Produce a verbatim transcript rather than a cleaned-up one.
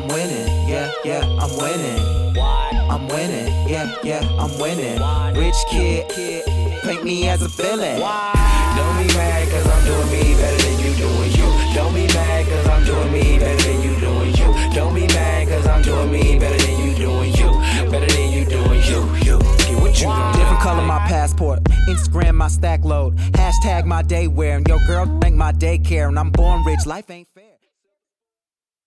I'm winning, yeah, yeah, I'm winning. I'm winning, yeah, yeah, I'm winning. Rich kid, paint me as a villain. Don't be mad cause I'm doing me better than you doing you. Don't be mad cause I'm doing me better than you doing you. Don't be mad cause I'm doing me better than you doing you. Better than you doing you, you. Get what you want. Different color my passport, Instagram my stack load, hashtag my day wear, and your girl think my daycare, and I'm born rich, life ain't fair.